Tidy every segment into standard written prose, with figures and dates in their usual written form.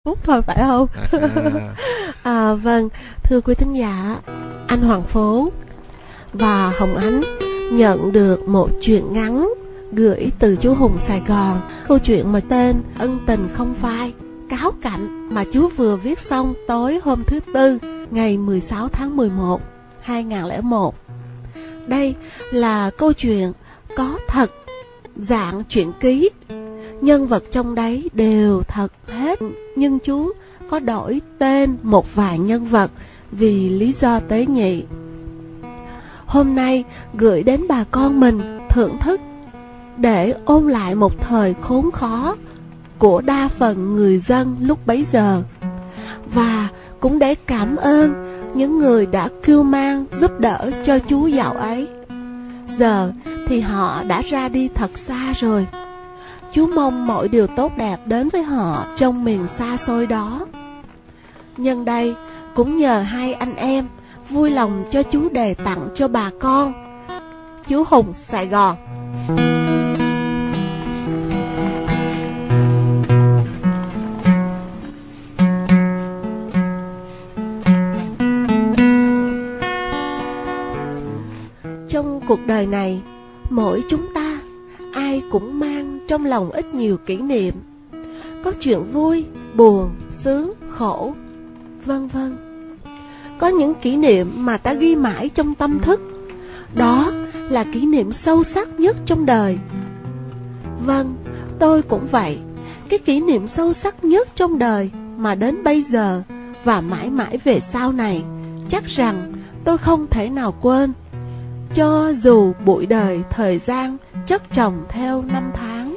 phút thôi phải không? Vâng, thưa quý thính giả, anh Hoàng Phố và Hồng Ánh nhận được một truyện ngắn gửi từ chú Hùng Sài Gòn. Câu chuyện mà tên Ân Tình Không Phai, cáo cảnh mà chú vừa viết xong tối hôm thứ Tư ngày 16 tháng 11, 2001. Đây là câu chuyện có thật, dạng truyện ký. Nhân vật trong đấy đều thật hết, nhưng chú có đổi tên một vài nhân vật vì lý do tế nhị. Hôm nay gửi đến bà con mình thưởng thức để ôn lại một thời khốn khó của đa phần người dân lúc bấy giờ, và cũng để cảm ơn những người đã cưu mang giúp đỡ cho chú dạo ấy. Giờ thì họ đã ra đi thật xa rồi. Chú mong mọi điều tốt đẹp đến với họ trong miền xa xôi đó. Nhân đây cũng nhờ hai anh em vui lòng cho chú đề tặng cho bà con. Chú Hùng Sài Gòn. Trong cuộc đời này, mỗi chúng ta ai cũng mang trong lòng ít nhiều kỷ niệm. Có chuyện vui, buồn, sướng, khổ, vân vân. Có những kỷ niệm mà ta ghi mãi trong tâm thức. Đó là kỷ niệm sâu sắc nhất trong đời. Vâng, tôi cũng vậy. Cái kỷ niệm sâu sắc nhất trong đời mà đến bây giờ và mãi mãi về sau này, chắc rằng tôi không thể nào quên, cho dù bụi đời thời gian chất chồng theo năm tháng.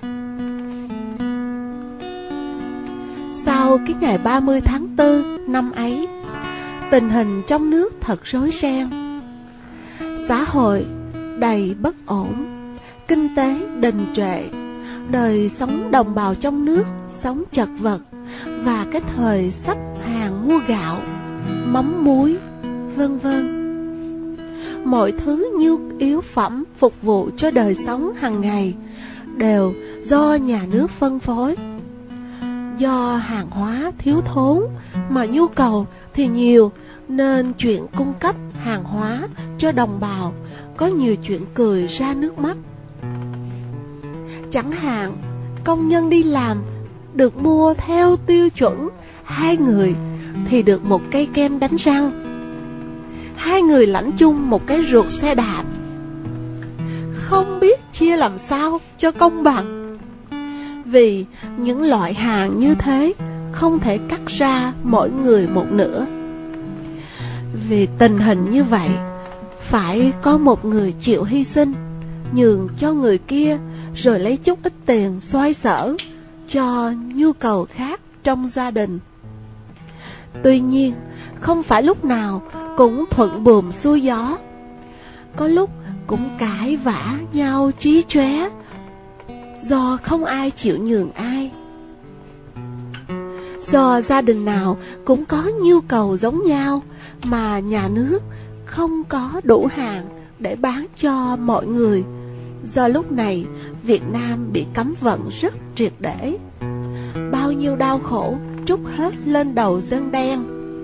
Sau cái ngày 30 tháng 4 năm ấy, tình hình trong nước thật rối ren. Xã hội đầy bất ổn, kinh tế đình trệ, đời sống đồng bào trong nước sống chật vật, và cái thời sắp hàng mua gạo, mắm muối, vân vân. Mọi thứ nhu yếu phẩm phục vụ cho đời sống hàng ngày đều do nhà nước phân phối. Do hàng hóa thiếu thốn mà nhu cầu thì nhiều, nên chuyện cung cấp hàng hóa cho đồng bào có nhiều chuyện cười ra nước mắt. Chẳng hạn, công nhân đi làm được mua theo tiêu chuẩn 2 người thì được một cây kem đánh răng, 2 người lãnh chung một cái ruột xe đạp. Không biết chia làm sao cho công bằng. Vì những loại hàng như thế không thể cắt ra mỗi người một nửa. Vì tình hình như vậy, phải có một người chịu hy sinh, nhường cho người kia, rồi lấy chút ít tiền xoay sở cho nhu cầu khác trong gia đình. Tuy nhiên, không phải lúc nào cũng thuận buồm xuôi gió. Có lúc cũng cãi vã nhau chí chóe, do không ai chịu nhường ai. Do gia đình nào cũng có nhu cầu giống nhau, mà nhà nước không có đủ hàng để bán cho mọi người. Do lúc này Việt Nam bị cấm vận rất triệt để. Bao nhiêu đau khổ trút hết lên đầu dân đen.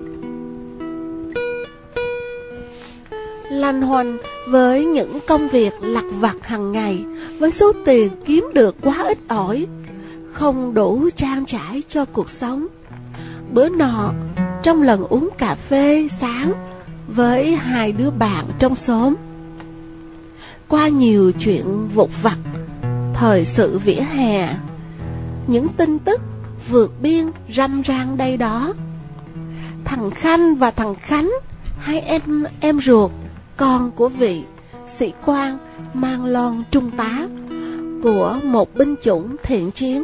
Lanh hoành với những công việc lặt vặt hàng ngày, với số tiền kiếm được quá ít ỏi, không đủ trang trải cho cuộc sống. Bữa nọ, trong lần uống cà phê sáng với 2 đứa bạn trong xóm, qua nhiều chuyện vụt vặt, thời sự vỉa hè, những tin tức vượt biên râm ran đây đó. Thằng Khanh và thằng Khánh, 2 em ruột, con của vị sĩ quan mang lon trung tá của một binh chủng thiện chiến.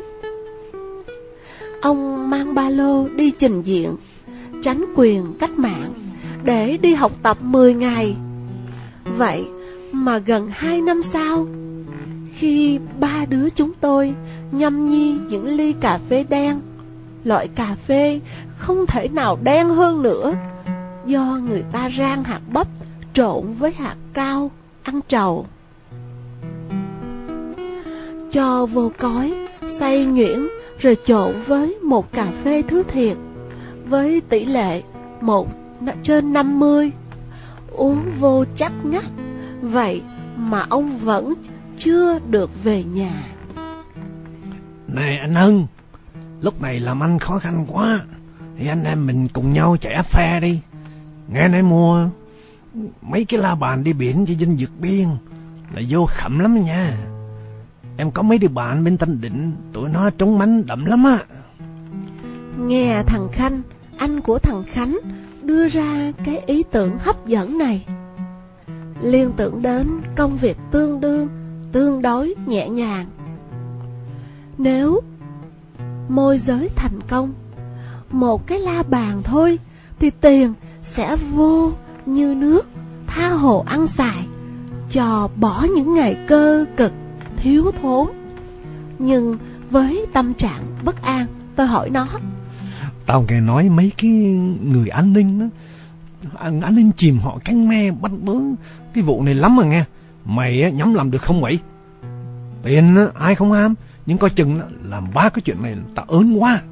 Ông mang ba lô đi trình diện, tránh quyền cách mạng, để đi học tập 10 ngày. Vậy mà gần 2 năm sau, khi 3 đứa chúng tôi nhâm nhi những ly cà phê đen, loại cà phê không thể nào đen hơn nữa, do người ta rang hạt bắp trộn với hạt cao ăn trầu, cho vô cói xay nhuyễn rồi trộn với một cà phê thứ thiệt với tỷ lệ 1/50, uống vô chắc ngắt. Vậy mà ông vẫn chưa được về nhà. Này anh Hưng, lúc này làm ăn khó khăn quá, thì anh em mình cùng nhau chạy áp phe đi. Nghe nói mua mấy cái la bàn đi biển cho dân vượt biên là vô khẩm lắm nha. Em có mấy đứa bạn bên Tân Định, tụi nó trúng mánh đậm lắm á. Nghe thằng Khanh, anh của thằng Khánh, đưa ra cái ý tưởng hấp dẫn này, liên tưởng đến công việc tương đối nhẹ nhàng. Nếu môi giới thành công, một cái la bàn thôi thì tiền sẽ vô như nước, tha hồ ăn xài, cho bỏ những ngày cơ cực thiếu thốn. Nhưng với tâm trạng bất an, tôi hỏi nó: Tao nghe nói mấy cái người an ninh đó, an ninh chìm họ canh me bắt bớ cái vụ này lắm mà nghe. Mày nhắm làm được không vậy? Tiền ai không ham, nhưng coi chừng làm ba cái chuyện này tao ớn quá.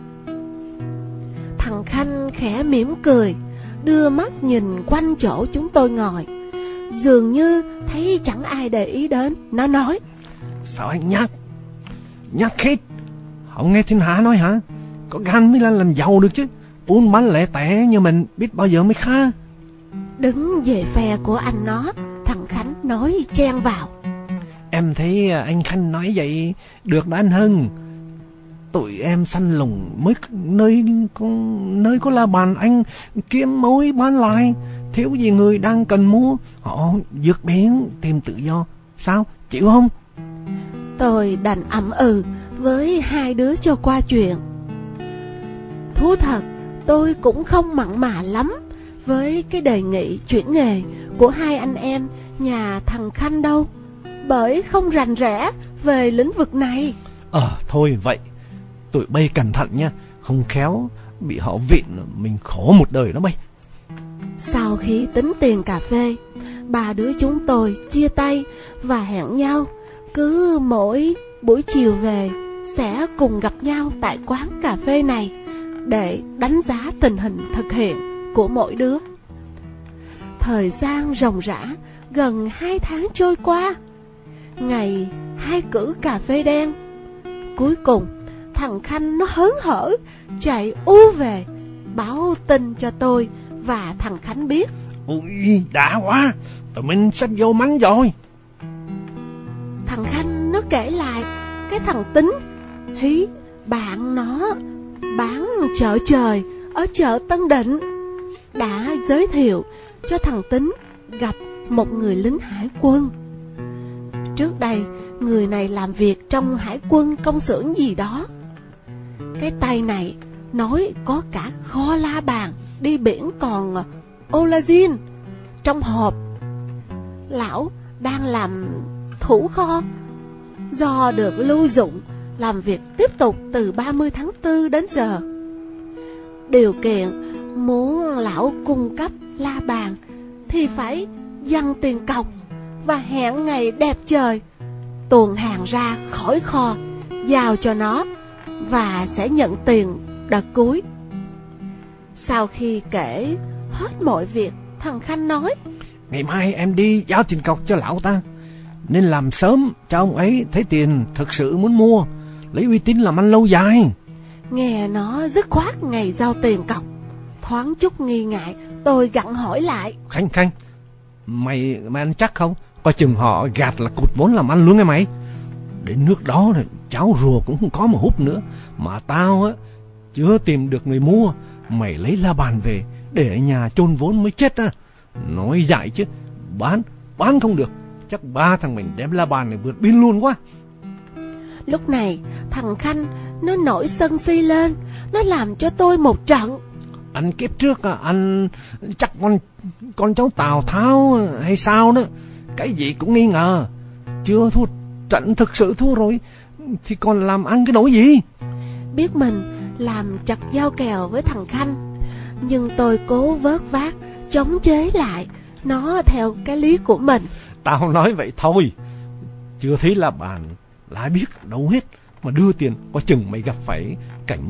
Thằng Khanh khẽ mỉm cười, đưa mắt nhìn quanh chỗ chúng tôi ngồi, dường như thấy chẳng ai để ý đến. Nó nói: Sao anh nhát khít, không nghe thiên hạ nói hả? Có gan mới lên làm giàu được chứ, buôn bán lẻ tẻ như mình biết bao giờ mới khá. Đứng về phe của anh nó, thằng Khánh nói chen vào: Em thấy anh Khanh nói vậy được đó anh Hưng. Tụi em săn lùng mới nơi có la bàn anh kiếm mối bán lại. Thiếu gì người đang cần mua, họ vượt biển tìm tự do. Sao, chịu không? Tôi đành ậm với hai đứa cho qua chuyện. Thú thật, tôi cũng không mặn mà lắm với cái đề nghị chuyển nghề của hai anh em nhà thằng Khanh đâu, bởi không rành rẽ về lĩnh vực này. Thôi vậy, tụi bay cẩn thận nha, không khéo bị họ vịn mình khổ một đời đó bay. Sau khi tính tiền cà phê, ba đứa chúng tôi chia tay và hẹn nhau cứ mỗi buổi chiều về sẽ cùng gặp nhau tại quán cà phê này để đánh giá tình hình thực hiện của mỗi đứa. Thời gian ròng rã gần 2 tháng trôi qua. Ngày hai cử cà phê đen, cuối cùng thằng Khanh nó hớn hở chạy về báo tin cho tôi và thằng Khánh biết. Ui, đã quá, tụi mình sắp vô mánh rồi. Thằng Khanh nó kể lại cái thằng Tính Hí, bạn nó bán chợ trời ở chợ Tân Định, đã giới thiệu cho thằng Tính gặp một người lính hải quân. Trước đây người này làm việc trong hải quân công xưởng gì đó. Cái tay này nói có cả kho la bàn đi biển còn Olazin trong hộp. Lão đang làm thủ kho, do được lưu dụng làm việc tiếp tục từ 30 tháng 4 đến giờ. Điều kiện muốn lão cung cấp la bàn thì phải dâng tiền cọc và hẹn ngày đẹp trời tuồn hàng ra khỏi kho, giao cho nó và sẽ nhận tiền đợt cuối. Sau khi kể hết mọi việc, thằng Khanh nói: Ngày mai em đi giao tiền cọc cho lão ta, nên làm sớm cho ông ấy thấy tiền thực sự muốn mua, lấy uy tín làm ăn lâu dài. Nghe nó dứt khoát ngày giao tiền cọc, thoáng chút nghi ngại, tôi gặng hỏi lại: Khanh, mày ăn chắc không? Coi chừng họ gạt là cụt vốn làm ăn luôn nghe mày. Đến nước đó rồi cháo rùa cũng không có mà húp nữa. Mà tao chưa tìm được người mua, mày lấy la bàn về để ở nhà chôn vốn mới chết á. Nói dại chứ, bán không được, chắc ba thằng mình đem la bàn này vượt biên luôn quá. Lúc này thằng Khanh nó nổi sân si lên, nó làm cho tôi một trận. Anh kiếp trước anh chắc con cháu Tào Tháo hay sao đó, cái gì cũng nghi ngờ. Chưa thua trận thực sự thua rồi thì còn làm ăn cái nỗi gì. Biết mình làm chặt dao kèo với thằng Khanh, nhưng tôi cố vớt vát chống chế lại nó theo cái lý của mình. Tao nói vậy thôi, chưa thấy là bàn lại biết đâu hết. mà đưa tiền, có chừng mày gặp phải cảnh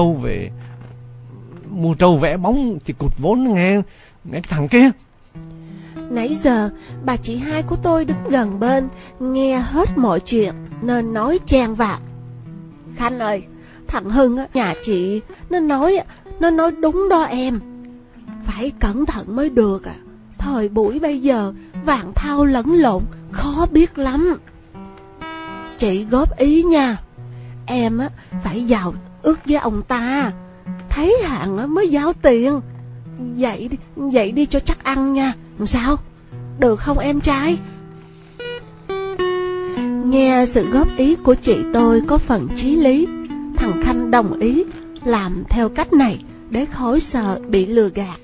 mua trâu vẽ bóng thì cụt vốn nghe cái thằng kia. Nãy giờ bà chị hai của tôi đứng gần bên nghe hết mọi chuyện nên nói chen vào. Khanh ơi, thằng Hưng á, nhà chị nó nói đúng đó em, phải cẩn thận mới được à. Thời buổi bây giờ vàng thau lẫn lộn, khó biết lắm. Chị góp ý nha, em á phải vào ước với ông ta, thấy hạn á mới giao tiền. Vậy đi cho chắc ăn nha. Sao? Được không em trai? Nghe sự góp ý của chị tôi có phần chí lý, thằng Khanh đồng ý làm theo cách này để khỏi sợ bị lừa gạt.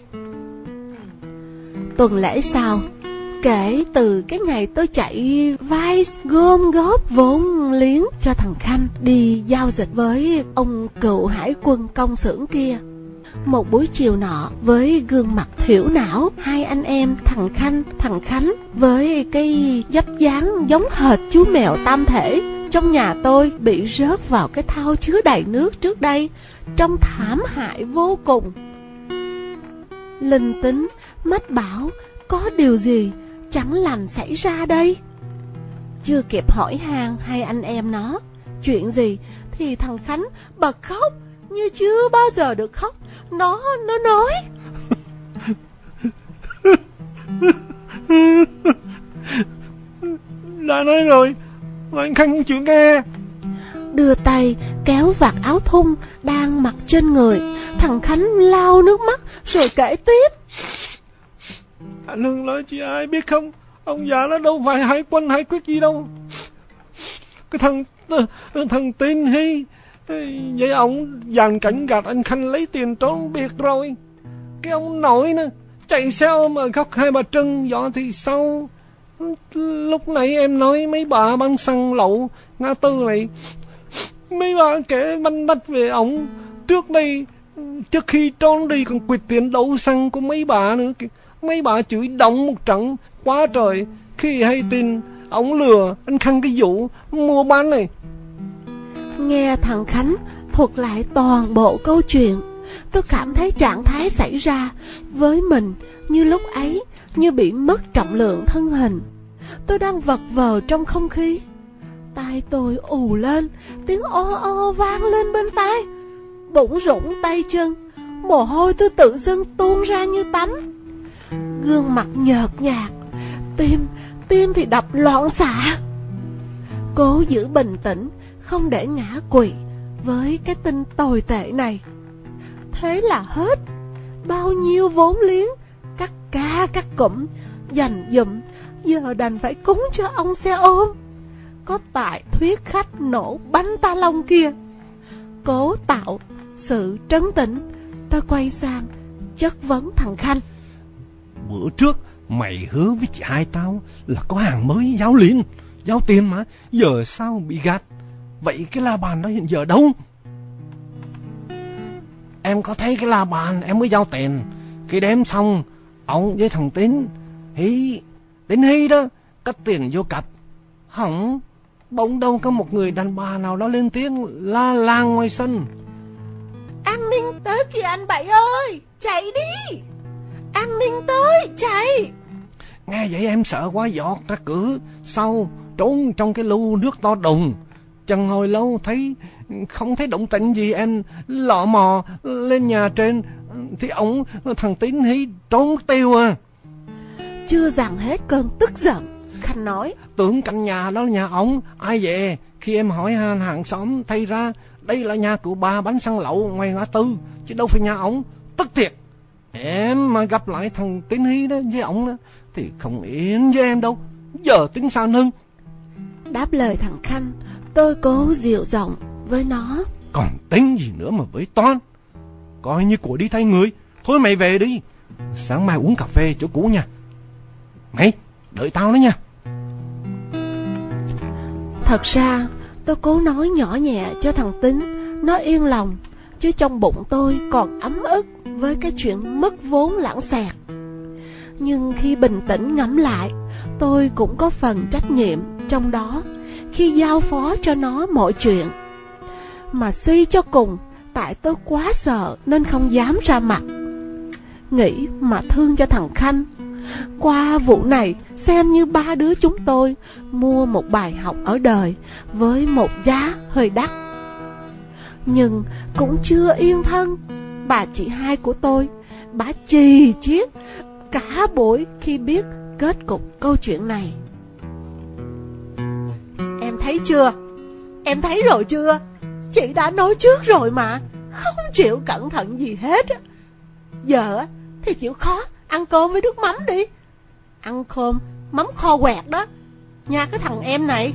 Tuần lễ sau, kể từ cái ngày tôi chạy vai gom góp vốn liếng cho thằng Khanh đi giao dịch với ông cựu hải quân công xưởng kia, một buổi chiều nọ với gương mặt thiểu não, hai anh em thằng Khánh với cái vóc dáng giống hệt chú mèo tam thể trong nhà tôi bị rớt vào cái thau chứa đầy nước trước đây, trông thảm hại vô cùng. Linh tính mách bảo có điều gì chẳng lành xảy ra đây. Chưa kịp hỏi han hai anh em nó chuyện gì thì thằng Khánh bật khóc như chưa bao giờ được khóc. Nó nói đã nói rồi mà anh Khanh không chịu nghe. Đưa tay kéo vạt áo thun đang mặc trên người. Thằng Khánh lau nước mắt rồi kể tiếp. Anh Hưng nói chị ai biết không, ông già nó đâu phải hải quân hải quyết gì đâu. Cái thằng Tín Hy vậy ông dàn cảnh gạt anh Khanh lấy tiền trốn biệt rồi. Cái ông nội nữa chạy xe ôm ở góc Hai Bà Trưng dọ thì sau. Lúc nãy em nói mấy bà bán xăng lậu ngã tư này, mấy bà kể banh bách về ổng. Trước khi trốn đi còn quỵt tiền đậu xăng của mấy bà nữa. Mấy bà chửi động một trận quá trời khi hay tin ổng lừa anh Khanh cái vụ mua bán này. Nghe thằng Khánh thuật lại toàn bộ câu chuyện, tôi cảm thấy trạng thái xảy ra với mình như lúc ấy như bị mất trọng lượng thân hình. Tôi đang vật vờ trong không khí, tai tôi ù lên, tiếng o o vang lên bên tai, bủn rủn tay chân, mồ hôi tôi tự dưng tuôn ra như tắm. Gương mặt nhợt nhạt, tim thì đập loạn xạ. Cố giữ bình tĩnh, không để ngã quỵ với cái tin tồi tệ này. Thế là hết. Bao nhiêu vốn liếng cắt ca cắt cụm dành dụm giờ đành phải cúng cho ông xe ôm có tại thuyết khách nổ bánh ta lông kia. Cố tạo sự trấn tĩnh, tôi quay sang chất vấn thằng Khanh. Bữa trước mày hứa với chị hai tao là có hàng mới giao tiền mà, giờ sao bị gạt? Vậy cái la bàn đó hiện giờ đâu? Em có thấy cái la bàn em mới giao tiền. Khi đếm xong, ông với thằng Tín Hy đó cất tiền vô cặp. Hỏng, bỗng đâu có một người đàn bà nào đó lên tiếng la làng ngoài sân. An ninh tới kìa anh Bảy ơi, chạy đi! An ninh tới, chạy! Nghe vậy em sợ quá giọt ra cửa sau, trốn trong cái lu nước to đùng. Chẳng hồi lâu không thấy động tĩnh gì, em lọ mò lên nhà trên thì thằng Tín Hy trốn tiêu à. Chưa dằn hết cơn tức giận, Khanh nói. Tưởng căn nhà đó là nhà ổng, ai về? Khi em hỏi hàng xóm thay ra đây là nhà của bà bán xăng lậu ngoài ngã tư, chứ đâu phải nhà ổng. Tức thiệt. Em mà gặp lại thằng Tín Hy đó với ổng đó thì không yên với em đâu. Giờ tính sao Hưng? Đáp lời thằng Khanh, tôi cố dịu giọng với nó. Còn tính gì nữa mà với Toan, coi như của đi thay người. Thôi mày về đi, sáng mai uống cà phê chỗ cũ nha. Mày đợi tao đó nha. Thật ra tôi cố nói nhỏ nhẹ cho thằng Tín nó yên lòng, chứ trong bụng tôi còn ấm ức với cái chuyện mất vốn lãng xẹt. Nhưng khi bình tĩnh ngẫm lại, tôi cũng có phần trách nhiệm trong đó khi giao phó cho nó mọi chuyện. mà suy cho cùng, tại tôi quá sợ nên không dám ra mặt. Nghĩ mà thương cho thằng Khanh. Qua vụ này xem như ba đứa chúng tôi mua một bài học ở đời với một giá hơi đắt. Nhưng cũng chưa yên thân, bà chị hai của tôi, bà chì chiết cả buổi khi biết kết cục câu chuyện này. Em thấy chưa? Em thấy rồi chưa? Chị đã nói trước rồi mà, không chịu cẩn thận gì hết. Giờ thì chịu khó ăn cơm với nước mắm đi. Ăn cơm mắm kho quẹt đó nha cái thằng em này.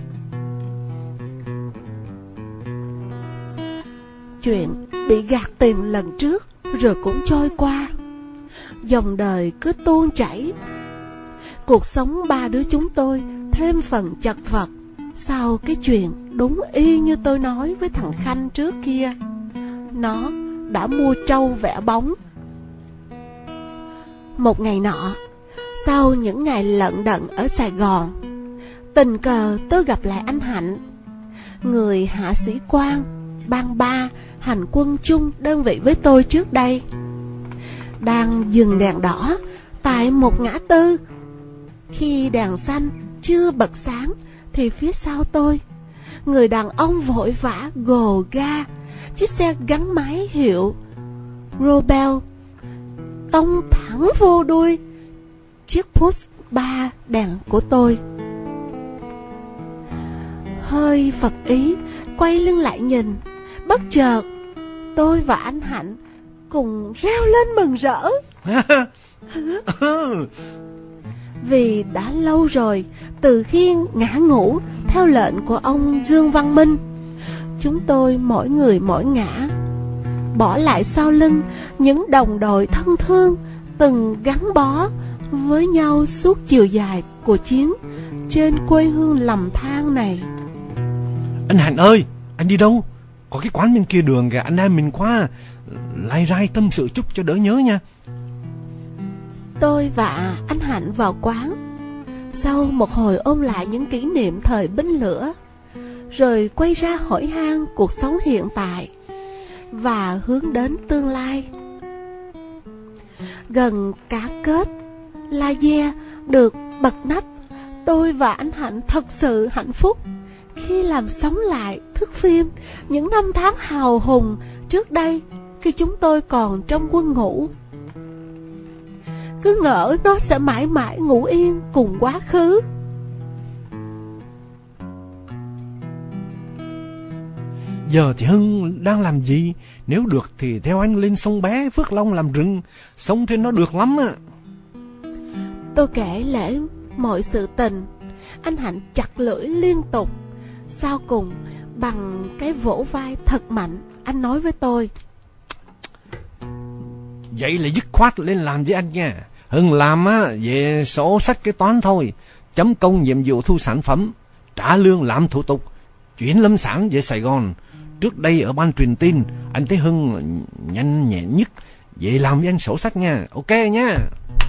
Chuyện bị gạt tiền lần trước rồi cũng trôi qua. Dòng đời cứ tuôn chảy. Cuộc sống ba đứa chúng tôi thêm phần chật vật sau cái chuyện đúng y như tôi nói với thằng Khanh trước kia. Nó đã mua trâu vẽ bóng. Một ngày nọ, sau những ngày lận đận ở Sài Gòn, tình cờ tôi gặp lại anh Hạnh, người hạ sĩ quan ban 3 hành quân chung đơn vị với tôi trước đây. Đang dừng đèn đỏ tại một ngã tư. Khi đèn xanh chưa bật sáng thì phía sau tôi, người đàn ông vội vã gồ ga chiếc xe gắn máy hiệu Robel tông thẳng vô đuôi chiếc Push 3 đèn của tôi. Hơi phật ý quay lưng lại nhìn, bất chợt tôi và anh Hạnh cùng reo lên mừng rỡ. Vì đã lâu rồi, từ khi ngã ngũ theo lệnh của ông Dương Văn Minh, chúng tôi mỗi người mỗi ngã, bỏ lại sau lưng những đồng đội thân thương từng gắn bó với nhau suốt chiều dài của chiến trên quê hương lầm than này. Anh Hạnh ơi, anh đi đâu? Có cái quán bên kia đường kìa, anh em mình qua lai rai tâm sự chút cho đỡ nhớ nha. Tôi và anh Hạnh vào quán. Sau một hồi ôn lại những kỷ niệm thời binh lửa, rồi quay ra hỏi han cuộc sống hiện tại và hướng đến tương lai. Gần cả kết laser được bật nắp, tôi và anh Hạnh thật sự hạnh phúc khi làm sống lại thước phim những năm tháng hào hùng trước đây khi chúng tôi còn trong quân ngũ. Cứ ngỡ nó sẽ mãi mãi ngủ yên cùng quá khứ. Giờ thì Hưng đang làm gì? Nếu được thì theo anh lên sông Bé, Phước Long làm rừng. Sông trên nó được lắm á. Tôi kể lể mọi sự tình. Anh Hạnh chặt lưỡi liên tục. Sau cùng bằng cái vỗ vai thật mạnh, anh nói với tôi: Vậy là dứt khoát lên làm với anh nha. Hưng làm á về sổ sách kế toán thôi, chấm công nhiệm vụ thu sản phẩm, trả lương, làm thủ tục, chuyển lâm sản về Sài Gòn. Trước đây ở ban truyền tin, anh thấy Hưng nhanh nhẹn nhất. Vậy làm với anh sổ sách nha. Ok nha.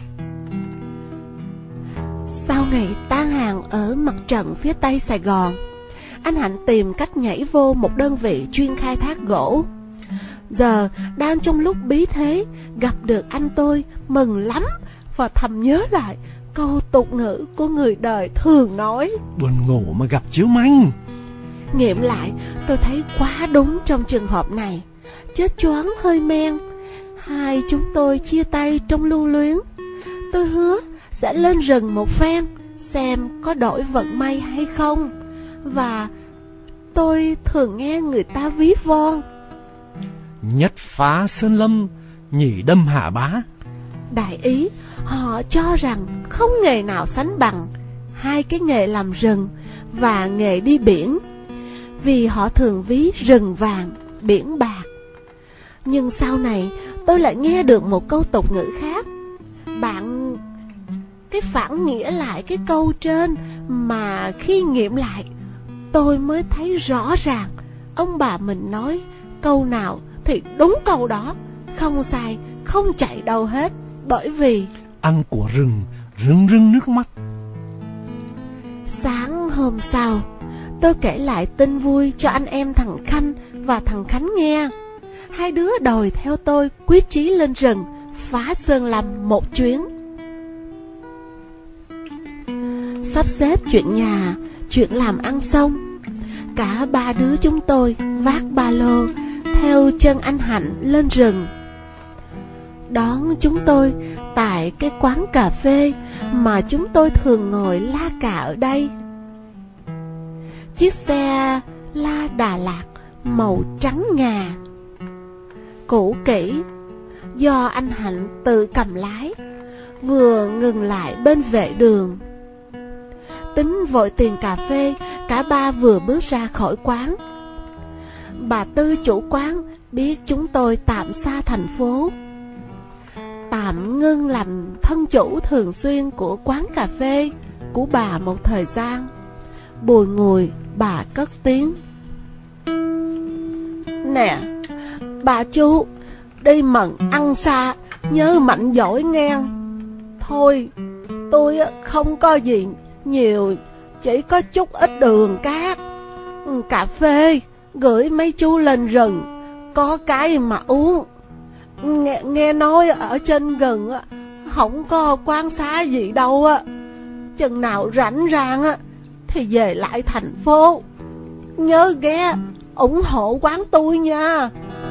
Sau ngày tan hàng ở mặt trận phía tây Sài Gòn, anh Hạnh tìm cách nhảy vô một đơn vị chuyên khai thác gỗ. Giờ đang trong lúc bí thế, gặp được anh tôi mừng lắm và thầm nhớ lại câu tục ngữ của người đời thường nói: buồn ngủ mà gặp chiếu manh. Nghiệm lại, tôi thấy quá đúng trong trường hợp này. Chết choáng hơi men, hai chúng tôi chia tay trong lưu luyến. Tôi hứa sẽ lên rừng một phen, xem có đổi vận may hay không. Và tôi thường nghe người ta ví von: nhất phá sơn lâm, nhì đâm hạ bá. Đại ý, họ cho rằng không nghề nào sánh bằng hai cái nghề làm rừng và nghề đi biển, vì họ thường ví rừng vàng, biển bạc. Nhưng sau này tôi lại nghe được một câu tục ngữ khác. Cái phản nghĩa lại cái câu trên, mà khi nghiệm lại tôi mới thấy rõ ràng ông bà mình nói câu nào thì đúng câu đó, không sai, không chạy đâu hết. Bởi vì ăn của rừng, rưng rưng nước mắt. Sáng hôm sau, tôi kể lại tin vui cho anh em thằng Khanh và thằng Khánh nghe. Hai đứa đòi theo tôi quyết chí lên rừng phá Sơn Lâm một chuyến. Sắp xếp chuyện nhà, chuyện làm ăn xong, cả ba đứa chúng tôi vác ba lô theo chân anh Hạnh lên rừng. Đón chúng tôi tại cái quán cà phê mà chúng tôi thường ngồi la cà ở đây. Chiếc xe La Đà Lạt màu trắng ngà, cũ kỹ, do anh Hạnh tự cầm lái, vừa ngừng lại bên vệ đường. Tính vội tiền cà phê, cả ba vừa bước ra khỏi quán. Bà Tư chủ quán biết chúng tôi tạm xa thành phố, tạm ngưng làm thân chủ thường xuyên của quán cà phê của bà một thời gian. Bùi ngùi bà cất tiếng: "Nè, bà chú, đi mận ăn xa, nhớ mạnh giỏi nghe. Thôi, tôi không có gì nhiều, chỉ có chút ít đường cát, cà phê, gửi mấy chú lên rừng, có cái mà uống. Nghe nói ở trên rừng không có quán xá gì đâu á. Chừng nào rảnh rang thì về lại thành phố. Nhớ ghé ủng hộ quán tôi nha."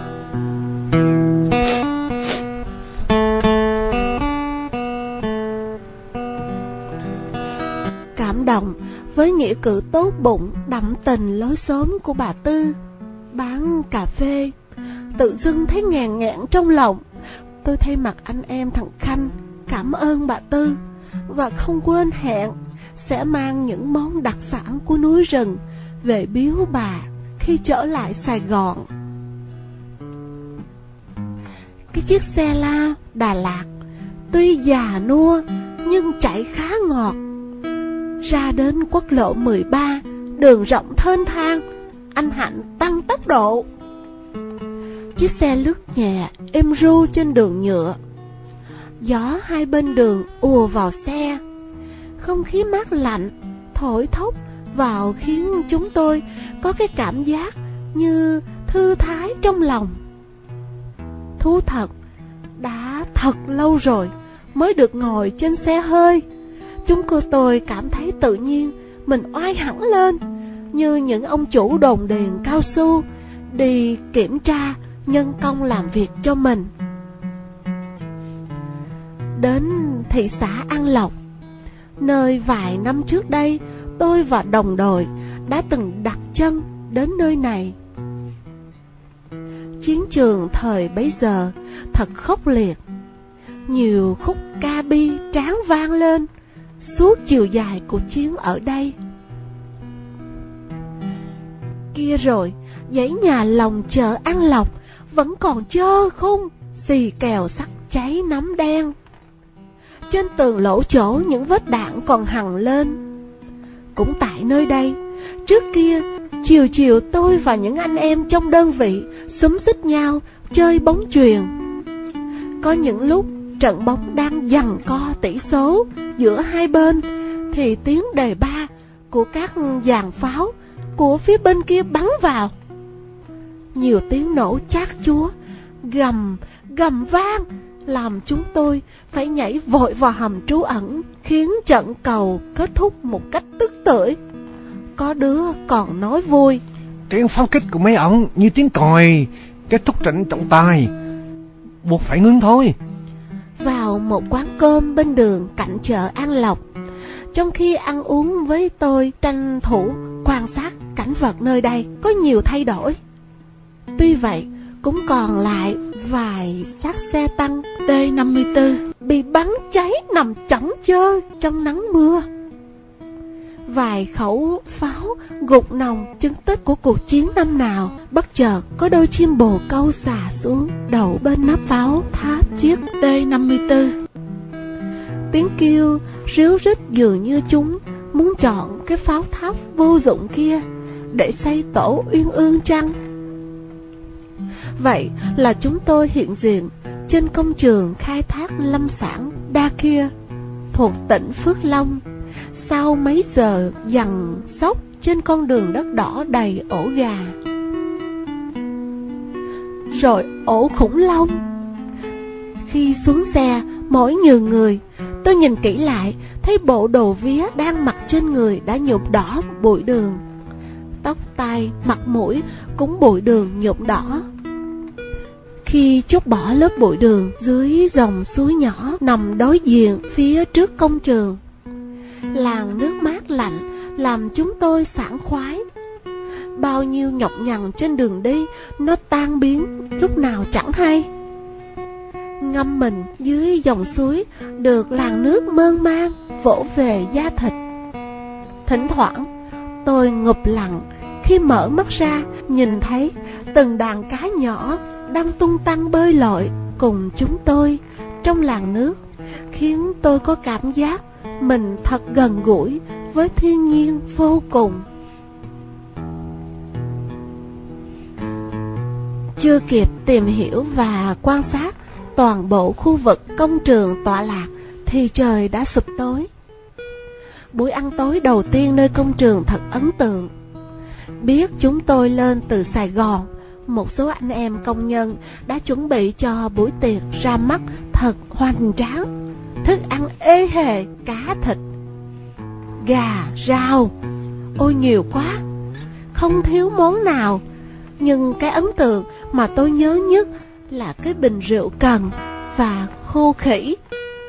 Cảm động với nghĩa cử tốt bụng đậm tình lối xóm của bà Tư bán cà phê, tự dưng thấy ngàn ngạn trong lòng. Tôi thay mặt anh em thằng Khanh cảm ơn bà Tư, và không quên hẹn sẽ mang những món đặc sản của núi rừng về biếu bà khi trở lại Sài Gòn. Cái chiếc xe La Đà Lạt tuy già nua nhưng chạy khá ngọt. Ra đến quốc lộ 13, đường rộng thênh thang, anh Hạnh tăng tốc độ. Chiếc xe lướt nhẹ êm ru trên đường nhựa. Gió hai bên đường ùa vào xe, không khí mát lạnh thổi thốc vào khiến chúng tôi có cái cảm giác như thư thái trong lòng. Thú thật, đã thật lâu rồi mới được ngồi trên xe hơi. Chúng tôi cảm thấy tự nhiên mình oai hẳn lên, như những ông chủ đồn điền cao su đi kiểm tra nhân công làm việc cho mình. Đến thị xã An Lộc, nơi vài năm trước đây tôi và đồng đội đã từng đặt chân đến nơi này. Chiến trường thời bấy giờ thật khốc liệt. Nhiều khúc ca bi tráng vang lên suốt chiều dài cuộc chiến ở đây. Kia rồi, dãy nhà lồng chợ An Lộc vẫn còn trơ khung, xì kèo sắt cháy nắm đen. Trên tường lỗ chỗ những vết đạn còn hằn lên. Cũng tại nơi đây, trước kia, chiều chiều tôi và những anh em trong đơn vị xúm xít nhau chơi bóng chuyền. Có những lúc trận bóng đang giằng co tỷ số giữa hai bên, thì tiếng đề ba của các dàn pháo của phía bên kia bắn vào. Nhiều tiếng nổ chát chúa, gầm vang, làm chúng tôi phải nhảy vội vào hầm trú ẩn, khiến trận cầu kết thúc một cách tức tưởi. Có đứa còn nói vui: "Tiếng pháo kích của mấy ổng như tiếng còi kết thúc trận trọng tài, buộc phải ngưng thôi." Vào một quán cơm bên đường cạnh chợ An Lộc, trong khi ăn uống với tôi tranh thủ quan sát cảnh vật nơi đây có nhiều thay đổi. Tuy vậy, cũng còn lại vài xác xe tăng T-54 bị bắn cháy nằm chỏng chơ trong nắng mưa. Vài khẩu pháo gục nòng chứng tích của cuộc chiến năm nào. Bất chợt có đôi chim bồ câu xà xuống đậu bên nắp pháo tháp chiếc T-54. Tiếng kêu ríu rít dường như chúng muốn chọn cái pháo tháp vô dụng kia để xây tổ uyên ương chăng. Vậy là chúng tôi hiện diện trên công trường khai thác lâm sản Đa Kia thuộc tỉnh Phước Long. Sau mấy giờ dằn xóc trên con đường đất đỏ đầy ổ gà, rồi ổ khủng long. Khi xuống xe, mỗi nhường người, tôi nhìn kỹ lại, thấy bộ đồ vía đang mặc trên người đã nhuộm đỏ bụi đường. Tóc tai, mặt mũi cũng bụi đường nhuộm đỏ. Khi trút bỏ lớp bụi đường dưới dòng suối nhỏ nằm đối diện phía trước công trường, làn nước mát lạnh làm chúng tôi sảng khoái. Bao nhiêu nhọc nhằn trên đường đi nó tan biến lúc nào chẳng hay. Ngâm mình dưới dòng suối được làn nước mơn man vỗ về da thịt. Thỉnh thoảng tôi ngụp lặng khi mở mắt ra, nhìn thấy từng đàn cá nhỏ đang tung tăng bơi lội cùng chúng tôi trong làn nước, khiến tôi có cảm giác mình thật gần gũi với thiên nhiên vô cùng. Chưa kịp tìm hiểu và quan sát toàn bộ khu vực công trường tọa lạc thì trời đã sụp tối. Buổi ăn tối đầu tiên nơi công trường thật ấn tượng. Biết chúng tôi lên từ Sài Gòn, một số anh em công nhân đã chuẩn bị cho buổi tiệc ra mắt thật hoành tráng. Thức ăn ê hề, cá thịt, gà, rau, ôi nhiều quá, không thiếu món nào. Nhưng cái ấn tượng mà tôi nhớ nhất là cái bình rượu cần và khô khỉ.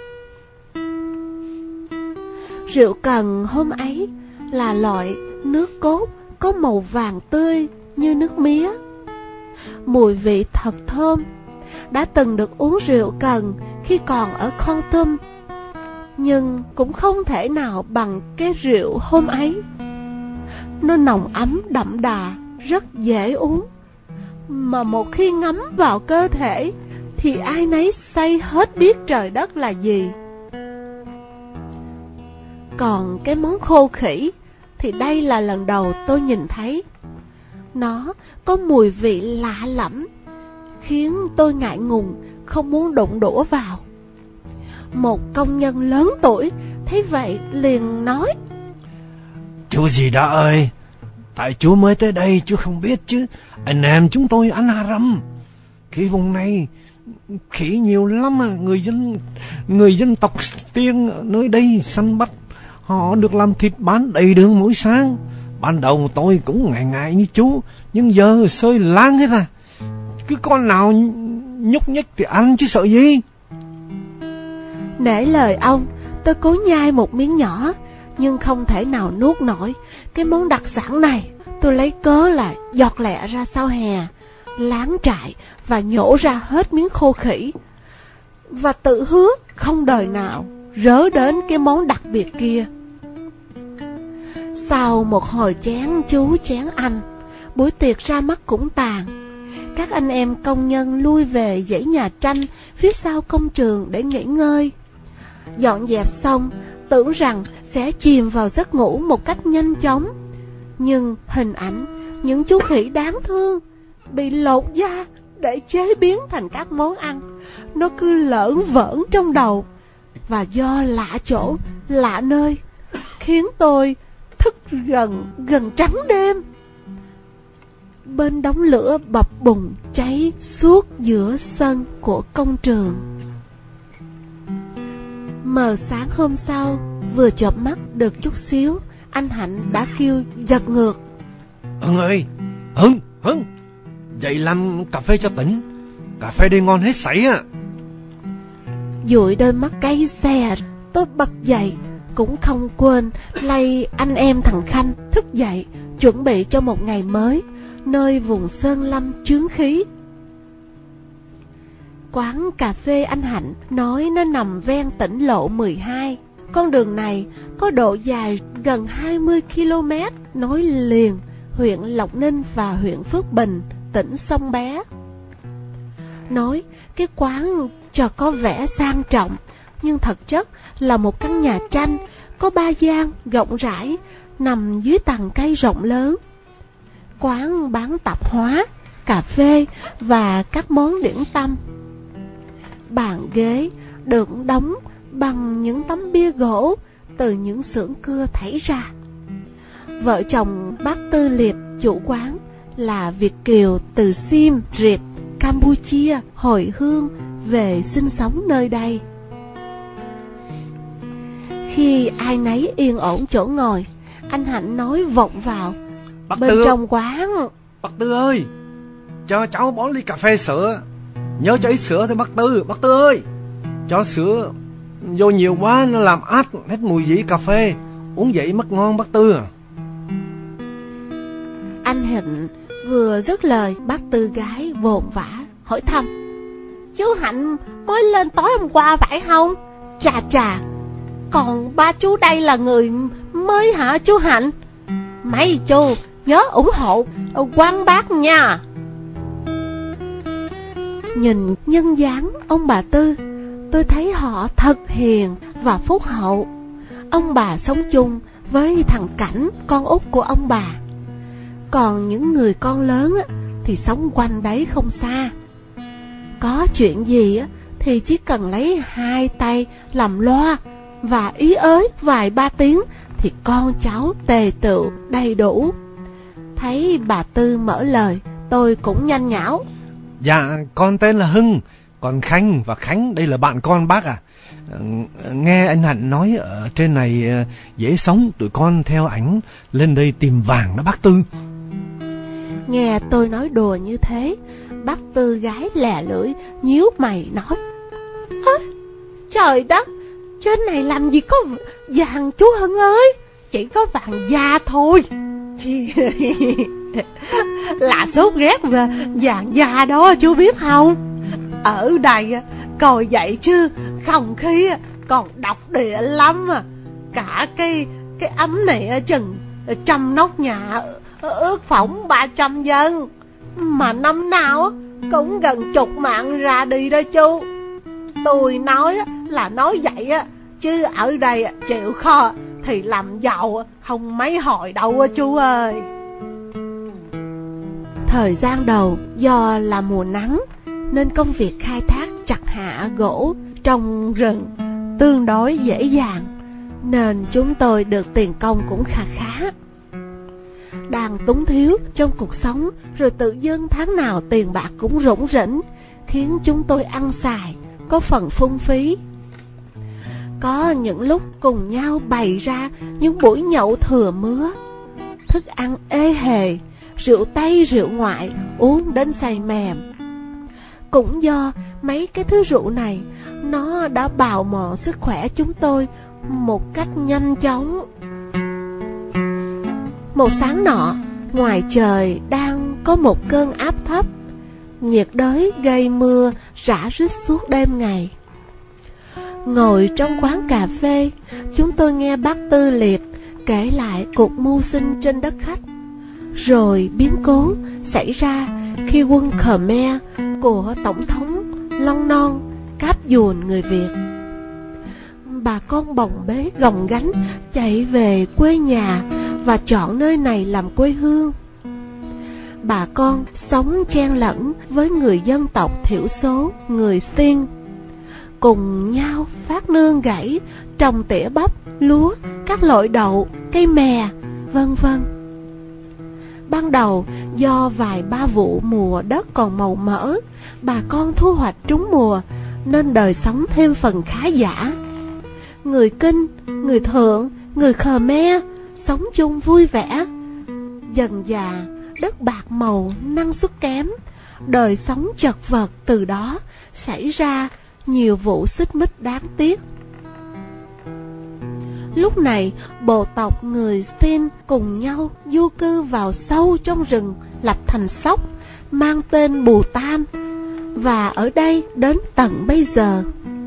Rượu cần hôm ấy là loại nước cốt có màu vàng tươi như nước mía. Mùi vị thật thơm. Đã từng được uống rượu cần khi còn ở Kon Tum, nhưng cũng không thể nào bằng cái rượu hôm ấy. Nó nồng ấm đậm đà, rất dễ uống, mà một khi ngấm vào cơ thể thì ai nấy say hết biết trời đất là gì. Còn cái món khô khỉ thì đây là lần đầu tôi nhìn thấy. Nó có mùi vị lạ lẫm, khiến tôi ngại ngùng không muốn đụng đũa vào. Một công nhân lớn tuổi thấy vậy liền nói: "Chú gì đó ơi, tại chú mới tới đây chú không biết chứ, anh em chúng tôi ăn hà răm. Cái vùng này khỉ nhiều lắm à, người dân tộc Tiên nơi đây săn bắt, họ được làm thịt bán đầy đường mỗi sáng. Ban đầu tôi cũng ngại như chú, nhưng giờ sơi láng hết à. Cứ con nào nhúc nhích thì ăn chứ sợ gì." Nể lời ông, tôi cố nhai một miếng nhỏ, nhưng không thể nào nuốt nổi cái món đặc sản này. Tôi lấy cớ là giọt lẹ ra sau hè, láng trại và nhổ ra hết miếng khô khỉ, và tự hứa không đời nào rớ đến cái món đặc biệt kia. Sau một hồi chén chú chén anh, buổi tiệc ra mắt cũng tàn. Các anh em công nhân lui về dãy nhà tranh phía sau công trường để nghỉ ngơi. Dọn dẹp xong, tưởng rằng sẽ chìm vào giấc ngủ một cách nhanh chóng. Nhưng hình ảnh những chú khỉ đáng thương bị lột da để chế biến thành các món ăn, nó cứ lởn vởn trong đầu, và do lạ chỗ, lạ nơi, khiến tôi thức gần trắng đêm. Bên đống lửa bập bùng cháy suốt giữa sân của công trường. Mờ sáng hôm sau, vừa chợp mắt được chút xíu, anh Hạnh đã kêu giật ngược: "Hưng ơi, Hưng, dậy làm cà phê cho tỉnh. Cà phê đây ngon hết sảy à." Dụi đôi mắt cay xè, tôi bật dậy, cũng không quên lay anh em thằng Khanh thức dậy, chuẩn bị cho một ngày mới nơi vùng sơn lâm chướng khí. Quán cà phê anh Hạnh nói nó nằm ven tỉnh lộ 12. Con đường này có độ dài gần 20 km, nối liền huyện Lộc Ninh và huyện Phước Bình, tỉnh Sông Bé. Nói cái quán cho có vẻ sang trọng, nhưng thực chất là một căn nhà tranh có 3 gian rộng rãi, nằm dưới tầng cây rộng lớn. Quán bán tạp hóa, cà phê và các món điểm tâm. Bàn ghế được đóng bằng những tấm bia gỗ từ những xưởng cưa thảy ra. vợ chồng bác Tư Liệp chủ quán là Việt kiều từ Siem Reap, Campuchia hồi hương về sinh sống nơi đây. Khi ai nấy yên ổn chỗ ngồi, anh Hạnh nói vọng vào bên trong quán: Bác Tư ơi, cho cháu bón ly cà phê sữa. Nhớ cho ít sữa thôi bác Tư. Bác Tư ơi, cho sữa vô nhiều quá nó làm át hết mùi vị cà phê, uống vậy mất ngon bác Tư. Anh Hạnh vừa dứt lời, bác Tư gái vồn vã hỏi thăm: Chú Hạnh mới lên tối hôm qua phải không? Chà, còn ba chú đây là người mới hả chú Hạnh? Mấy chú nhớ ủng hộ quán bác nha. Nhìn nhân dáng ông bà Tư, tôi thấy họ thật hiền và phúc hậu. Ông bà sống chung với thằng Cảnh, con út của ông bà. Còn những người con lớn thì sống quanh đấy không xa. Có chuyện gì thì chỉ cần lấy hai tay làm loa và ý ới vài ba tiếng thì con cháu tề tựu đầy đủ. Thấy bà Tư mở lời, tôi cũng nhanh nhảu: Dạ, con tên là Hưng, còn Khanh và Khánh đây là bạn con bác à. Nghe anh Hạnh nói ở trên này dễ sống, tụi con theo ảnh lên đây tìm vàng đó bác Tư. Nghe tôi nói đùa như thế, bác Tư gái lè lưỡi nhíu mày nói: Trời đất, trên này làm gì có vàng chú Hưng ơi, chỉ có vàng da thôi. Là sốt rét về vàng da đó chú biết không? Ở đây coi vậy chứ không khí còn độc địa lắm. Cả cái ấm này chừng 100 nóc nhà ước phỏng 300 dân, mà năm nào cũng gần 10 mạng ra đi đó chú. Tôi nói là nói vậy chứ ở đây chịu kho thì làm giàu không mấy hồi đâu chú ơi. Thời gian đầu do là mùa nắng nên công việc khai thác chặt hạ gỗ trong rừng tương đối dễ dàng, nên chúng tôi được tiền công cũng khá khá. Đang túng thiếu trong cuộc sống, rồi tự dưng tháng nào tiền bạc cũng rủng rỉnh, khiến chúng tôi ăn xài có phần phung phí. Có những lúc cùng nhau bày ra những buổi nhậu thừa mứa, thức ăn ê hề, rượu Tây rượu ngoại uống đến say mềm. Cũng do mấy cái thứ rượu này, nó đã bào mòn sức khỏe chúng tôi một cách nhanh chóng. Một sáng nọ, ngoài trời đang có một cơn áp thấp nhiệt đới gây mưa rả rích suốt đêm ngày. Ngồi trong quán cà phê, chúng tôi nghe bác Tư Liệp kể lại cuộc mưu sinh trên đất khách, rồi biến cố xảy ra khi quân Khmer của Tổng thống Lon Non cáp dùn người Việt. Bà con bồng bế gồng gánh chạy về quê nhà và chọn nơi này làm quê hương. Bà con sống chen lẫn với người dân tộc thiểu số, người Sting, cùng nhau phát nương gãy, trồng tỉa bắp, lúa, các loại đậu, cây mè, vân vân. Ban đầu do vài ba vụ mùa đất còn màu mỡ, bà con thu hoạch trúng mùa nên đời sống thêm phần khá giả. Người Kinh, người Thượng, người Khmer sống chung vui vẻ. Dần dà đất bạc màu, năng suất kém, đời sống chật vật từ đó xảy ra nhiều vụ xích mích đáng tiếc. Lúc này, bộ tộc người Sin cùng nhau du cư vào sâu trong rừng lập thành sóc mang tên Bù Tam, và ở đây đến tận bây giờ.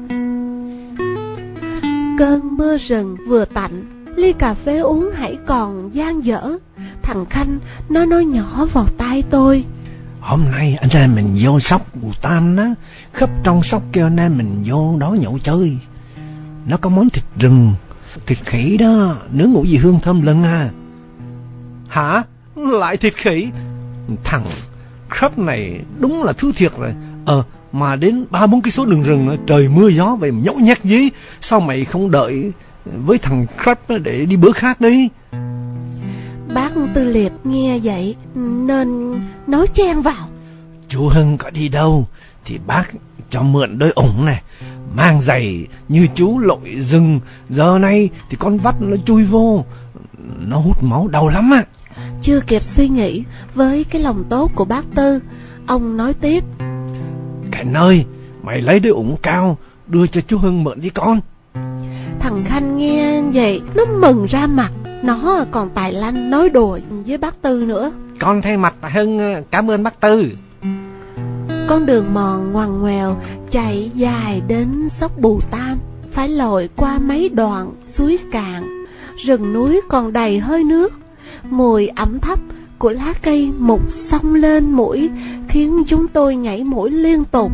Cơn mưa rừng vừa tạnh, ly cà phê uống hãy còn dang dở. Thằng Khanh nó nói nhỏ vào tai tôi: Hôm nay anh trai mình vô sóc Bù Tam đó, khắp trong sóc kêu anh em mình vô đó nhậu chơi. Nó có món thịt rừng, thịt khỉ đó, nướng ngũ vị hương thơm lừng à. Hả? Lại thịt khỉ? Thằng khắp này đúng là thứ thiệt rồi. Mà đến 3-4 cái số đường rừng, trời mưa gió vậy mà nhậu nhác gì? Sao mày không đợi với thằng Crab để đi bữa khác đi? Bác Tư Liệp nghe vậy nên nói chen vào: Chú Hưng có đi đâu thì bác cho mượn đôi ủng này. Mang giày như chú lội rừng, giờ này thì con vắt nó chui vô, nó hút máu đau lắm á. Chưa kịp suy nghĩ, với cái lòng tốt của bác Tư, ông nói tiếp: Cảnh ơi, mày lấy đôi ủng cao đưa cho chú Hưng mượn đi con. Thằng Khanh nghe vậy nó mừng ra mặt. Nó còn tài lanh nói đùa với bác Tư nữa: Con thay mặt Hưng cảm ơn bác Tư. Con đường mòn ngoằn ngoèo chạy dài đến dốc Bù Tam, phải lội qua mấy đoạn suối cạn. Rừng núi còn đầy hơi nước, mùi ẩm thấp của lá cây mục xông lên mũi khiến chúng tôi nhảy mũi liên tục.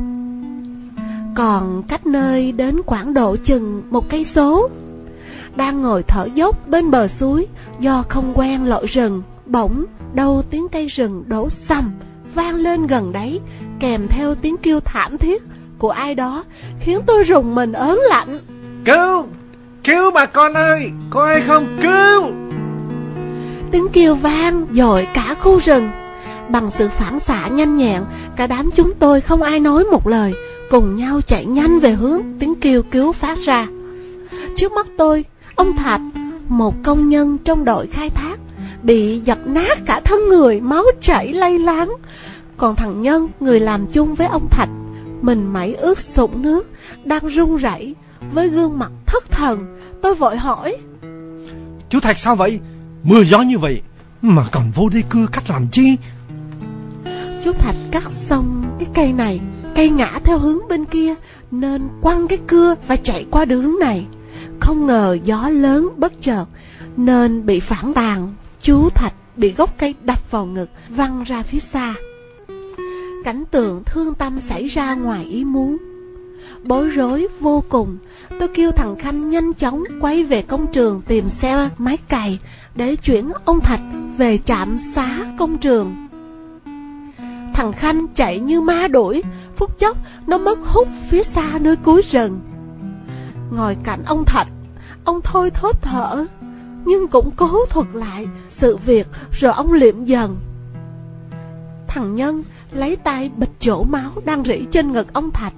Còn cách nơi đến khoảng độ chừng 1 cây số. Đang ngồi thở dốc bên bờ suối, do không quen lội rừng, bỗng đâu tiếng cây rừng đổ sầm vang lên gần đấy, kèm theo tiếng kêu thảm thiết của ai đó, khiến tôi rùng mình ớn lạnh. Cứu! Cứu bà con ơi! Có ai không? Cứu! Tiếng kêu vang dội cả khu rừng. Bằng sự phản xạ nhanh nhẹn, cả đám chúng tôi không ai nói một lời, cùng nhau chạy nhanh về hướng tiếng kêu cứu phát ra. Trước mắt tôi, ông Thạch, một công nhân trong đội khai thác, bị dập nát cả thân người, máu chảy lay láng. Còn thằng Nhân, người làm chung với ông Thạch, mình mẩy ướt sũng nước, đang run rẩy với gương mặt thất thần. Tôi vội hỏi: Chú Thạch sao vậy? Mưa gió như vậy mà còn vô đây cưa cắt làm chi? Chú Thạch cắt xong cái cây này, cây ngã theo hướng bên kia, nên quăng cái cưa và chạy qua đường hướng này. Không ngờ gió lớn bất chợt nên bị phản tàn. Chú Thạch bị gốc cây đập vào ngực, văng ra phía xa. Cảnh tượng thương tâm xảy ra ngoài ý muốn. Bối rối vô cùng, tôi kêu thằng Khanh nhanh chóng quay về công trường tìm xe máy cày để chuyển ông Thạch về trạm xá công trường. Thằng Khanh chạy như ma đuổi, phút chốc nó mất hút phía xa nơi cuối rừng. Ngồi cạnh ông Thạch, ông thôi thóp thở, nhưng cũng cố thuật lại sự việc, rồi ông liệm dần. Thằng Nhân lấy tay bịt chỗ máu đang rỉ trên ngực ông Thạch.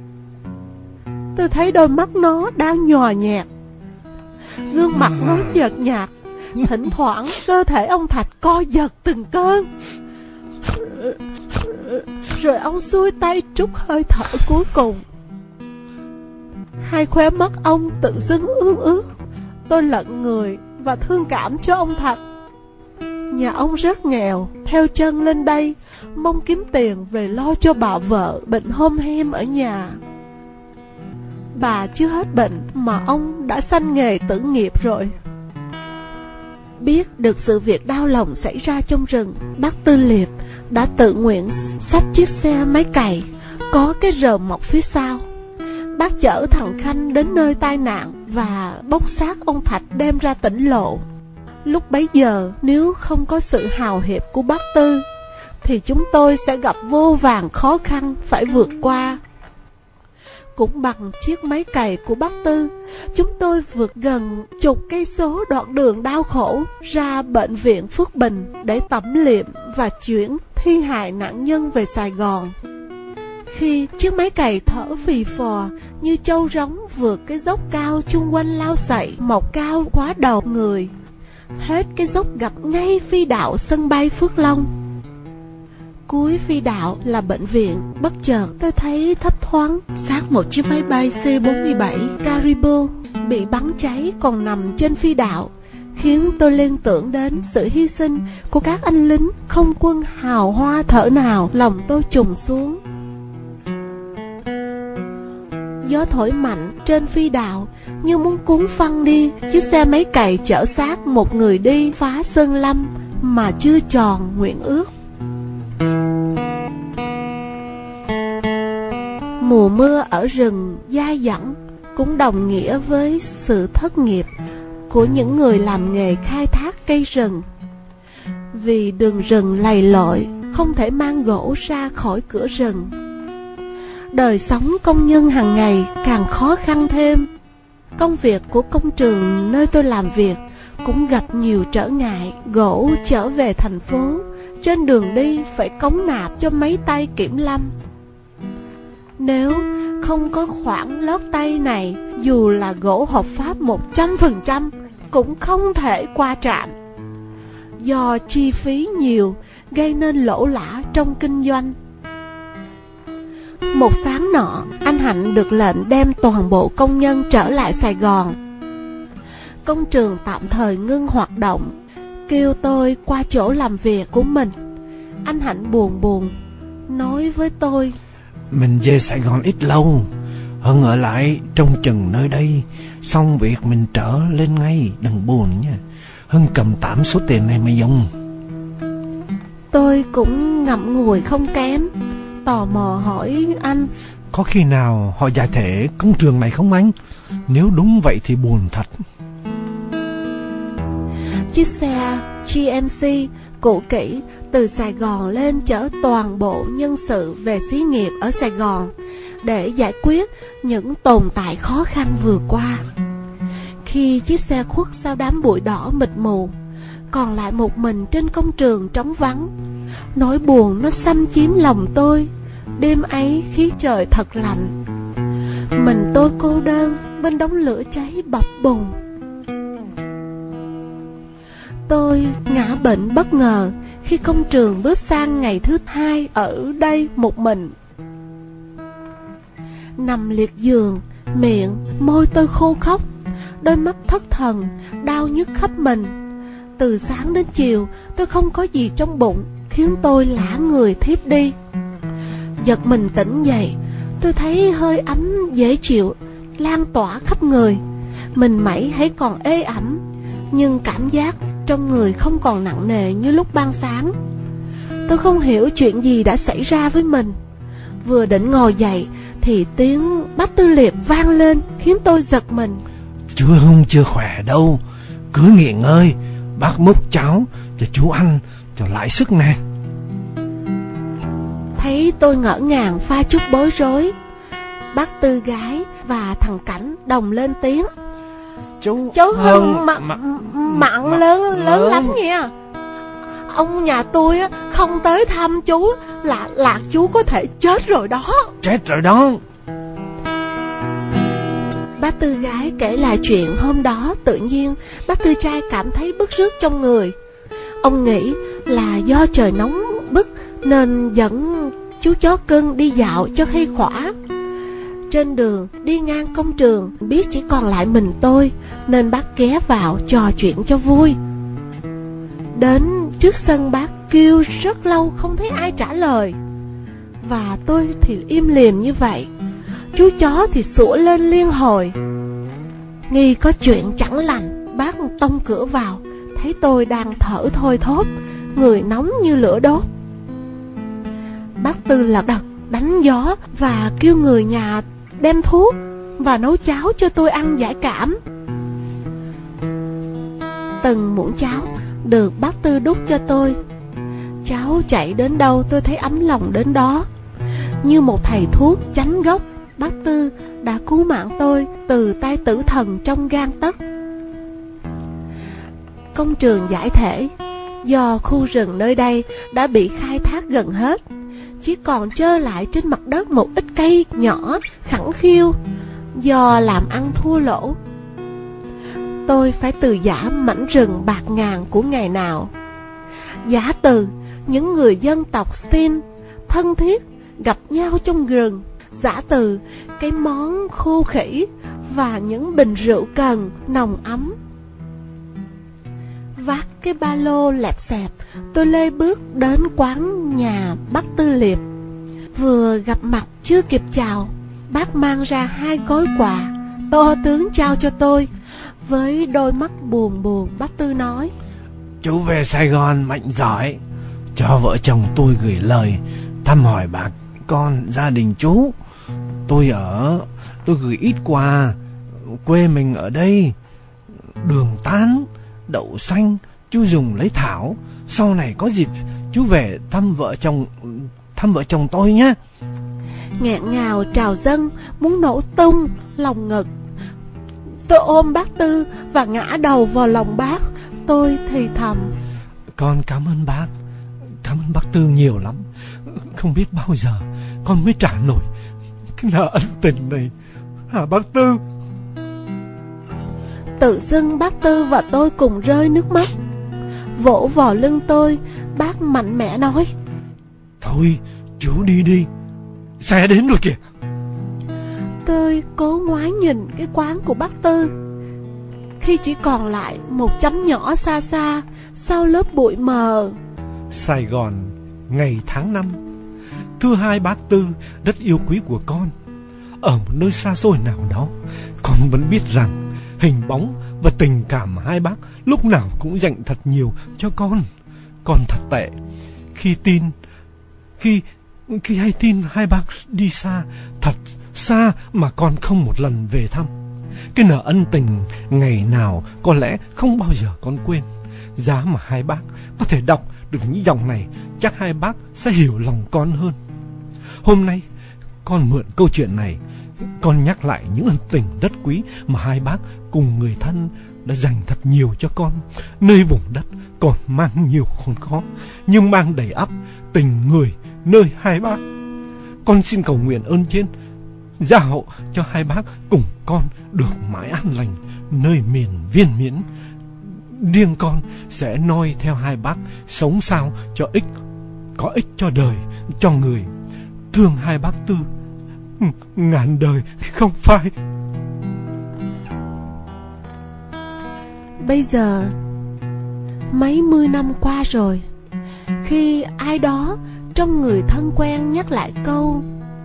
Tôi thấy đôi mắt nó đang nhòa nhạt, gương mặt nó nhợt nhạt, thỉnh thoảng cơ thể ông Thạch co giật từng cơn. Rồi ông xuôi tay trút hơi thở cuối cùng. Hai khóe mắt ông tự dưng ướt ướt. Tôi lận người và thương cảm cho ông Thạch. Nhà ông rất nghèo, theo chân lên đây mong kiếm tiền về lo cho bà vợ bệnh hom hem ở nhà. Bà chưa hết bệnh mà ông đã sanh nghề tử nghiệp rồi. Biết được sự việc đau lòng xảy ra trong rừng, bác Tư Liệp đã tự nguyện xách chiếc xe máy cày có cái rờ mọc phía sau. Bác chở thằng Khanh đến nơi tai nạn và bốc xác ông Thạch đem ra tỉnh lộ. Lúc bấy giờ, nếu không có sự hào hiệp của bác Tư thì chúng tôi sẽ gặp vô vàn khó khăn phải vượt qua. Cũng bằng chiếc máy cày của bác Tư, chúng tôi vượt gần chục cây số đoạn đường đau khổ ra bệnh viện Phước Bình để tẩm liệm và chuyển thi hài nạn nhân về Sài Gòn. Khi chiếc máy cày thở phì phò như trâu rống vượt cái dốc cao chung quanh lao sậy mọc cao quá đầu người, hết cái dốc gặp ngay phi đạo sân bay Phước Long. Cuối phi đạo là bệnh viện. Bất chợt tôi thấy thấp thoáng xác một chiếc máy bay C-47 Caribou bị bắn cháy còn nằm trên phi đạo, khiến tôi liên tưởng đến sự hy sinh của các anh lính không quân hào hoa thở nào. Lòng tôi trùng xuống. Gió thổi mạnh trên phi đạo như muốn cuốn phăng đi chiếc xe máy cày chở xác một người đi phá sơn lâm mà chưa tròn nguyện ước. Mùa mưa ở rừng dai dẳng cũng đồng nghĩa với sự thất nghiệp của những người làm nghề khai thác cây rừng. Vì đường rừng lầy lội, không thể mang gỗ ra khỏi cửa rừng. Đời sống công nhân hàng ngày càng khó khăn thêm. Công việc của công trường nơi tôi làm việc cũng gặp nhiều trở ngại. Gỗ trở về thành phố, trên đường đi phải cống nạp cho mấy tay kiểm lâm. Nếu không có khoản lót tay này, dù là gỗ hợp pháp 100% cũng không thể qua trạm. Do chi phí nhiều gây nên lỗ lã trong kinh doanh. Một sáng nọ, anh Hạnh được lệnh đem toàn bộ công nhân trở lại Sài Gòn. Công trường tạm thời ngưng hoạt động, kêu tôi qua chỗ làm việc của mình. Anh Hạnh buồn buồn nói với tôi: mình về Sài Gòn ít lâu, Hân ở lại trông chừng nơi đây, xong việc mình trở lên ngay, đừng buồn nha. Hân cầm tạm số tiền này mà dùng. Tôi cũng ngậm ngùi không kém, tò mò hỏi anh: có khi nào họ giải thể công trường này không anh? Nếu đúng vậy thì buồn thật. Chiếc xe GMC cũ kỹ từ Sài Gòn lên chở toàn bộ nhân sự về xí nghiệp ở Sài Gòn để giải quyết những tồn tại khó khăn vừa qua. Khi chiếc xe khuất sau đám bụi đỏ mịt mù, còn lại một mình trên công trường trống vắng, nỗi buồn nó xâm chiếm lòng tôi. Đêm ấy khí trời thật lạnh, mình tôi cô đơn bên đống lửa cháy bập bùng. Tôi ngã bệnh bất ngờ khi công trường bước sang ngày thứ 2 ở đây một mình. Nằm liệt giường, miệng, môi tôi khô khốc, đôi mắt thất thần, đau nhức khắp mình. Từ sáng đến chiều tôi không có gì trong bụng, khiến tôi lả người thiếp đi. Giật mình tỉnh dậy, tôi thấy hơi ấm dễ chịu lan tỏa khắp người. Mình mẩy hãy còn ê ẩm, nhưng cảm giác trong người không còn nặng nề như lúc ban sáng. Tôi không hiểu chuyện gì đã xảy ra với mình. Vừa định ngồi dậy thì tiếng bác Tư Liệp vang lên khiến tôi giật mình. Chú Hưng chưa khỏe đâu, cứ nghỉ ngơi, bác múc cháo cho chú ăn cho lại sức nè. Thấy tôi ngỡ ngàng pha chút bối rối, bác Tư gái và thằng Cảnh đồng lên tiếng: Chú Hưng mặn lớn lắm nha. Ông nhà tôi không tới thăm chú là chú có thể chết rồi đó. Chết rồi đó. Bác Tư gái kể lại chuyện hôm đó. Tự nhiên bác Tư trai cảm thấy bứt rứt trong người. Ông nghĩ là do trời nóng bức nên dẫn chú chó cưng đi dạo cho khuây khỏa. Trên đường đi ngang công trường, biết chỉ còn lại mình tôi nên bác ghé vào trò chuyện cho vui. Đến trước sân bác kêu rất lâu không thấy ai trả lời, và tôi thì im lìm như vậy. Chú chó thì sủa lên liên hồi. Nghi có chuyện chẳng lành, bác tông cửa vào, thấy tôi đang thở thôi thóp, người nóng như lửa đốt. Bác Tư lật đật đánh gió và kêu người nhà đem thuốc và nấu cháo cho tôi ăn giải cảm. Từng muỗng cháo được bác Tư đút cho tôi. Cháo chạy đến đâu tôi thấy ấm lòng đến đó. Như một thầy thuốc chánh gốc, bác Tư đã cứu mạng tôi từ tay tử thần trong gang tấc. Công trường giải thể do khu rừng nơi đây đã bị khai thác gần hết, chỉ còn trơ lại trên mặt đất một ít cây nhỏ khẳng khiu. Do làm ăn thua lỗ, tôi phải từ giã mảnh rừng bạc ngàn của ngày nào. Giả từ những người dân tộc Sin thân thiết gặp nhau trong rừng, giả từ cái món khô khỉ và những bình rượu cần nồng ấm. Vác cái ba lô lẹp xẹp, tôi lê bước đến quán nhà bác Tư Liệp. Vừa gặp mặt chưa kịp chào, bác mang ra 2 gói quà to tướng trao cho tôi. Với đôi mắt buồn buồn, bác Tư nói: Chú về Sài Gòn mạnh giỏi, cho vợ chồng tôi gửi lời thăm hỏi bà con gia đình chú. Tôi gửi ít quà, quê mình ở đây, đường tán, đậu xanh chú dùng lấy thảo. Sau này có dịp chú về thăm vợ chồng tôi nhé. Nghẹn ngào trào dâng muốn nổ tung lòng ngực. Tôi ôm bác Tư và ngã đầu vào lòng bác. Tôi thì thầm: Con cảm ơn bác. Cảm ơn bác Tư nhiều lắm. Không biết bao giờ con mới trả nổi cái nợ ân tình này hả bác Tư? Tự dưng bác Tư và tôi cùng rơi nước mắt. Vỗ vào lưng tôi, bác mạnh mẽ nói: Thôi chú đi đi, xe đến rồi kìa. Tôi cố ngoái nhìn cái quán của bác Tư, khi chỉ còn lại một chấm nhỏ xa xa sau lớp bụi mờ. Sài Gòn, ngày tháng 5. Thưa hai bác Tư rất yêu quý của con, ở một nơi xa xôi nào đó, con vẫn biết rằng hình bóng và tình cảm hai bác lúc nào cũng dành thật nhiều cho con. Con thật tệ khi hay tin hai bác đi xa, thật xa mà con không một lần về thăm. Cái nợ ân tình ngày nào có lẽ không bao giờ con quên. Giá mà hai bác có thể đọc được những dòng này, chắc hai bác sẽ hiểu lòng con hơn. Hôm nay con mượn câu chuyện này, con nhắc lại những ân tình rất quý mà hai bác cùng người thân đã dành thật nhiều cho con. Nơi vùng đất còn mang nhiều khốn khó, nhưng mang đầy ắp tình người nơi hai bác. Con xin cầu nguyện ơn trên gia hộ cho hai bác cùng con được mãi an lành nơi miền viên miễn. Riêng con sẽ noi theo hai bác, sống sao cho có ích cho đời, cho người. Thương hai bác Tư ngàn đời không phai. Bây giờ mấy mươi năm qua rồi, khi ai đó trong người thân quen nhắc lại câu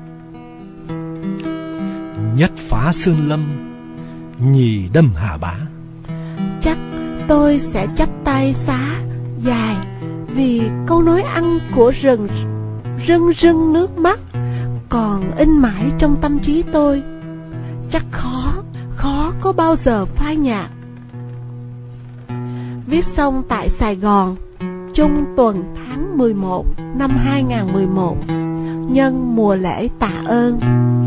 nhất phá sơn lâm, nhì đâm Hà Bá, chắc tôi sẽ chắp tay xá dài, vì câu nói ăn của rừng rưng rưng nước mắt còn in mãi trong tâm trí tôi. Chắc khó có bao giờ phai nhạt. Viết xong tại Sài Gòn, Trung tuần tháng 11 năm 2011, nhân mùa lễ Tạ Ơn.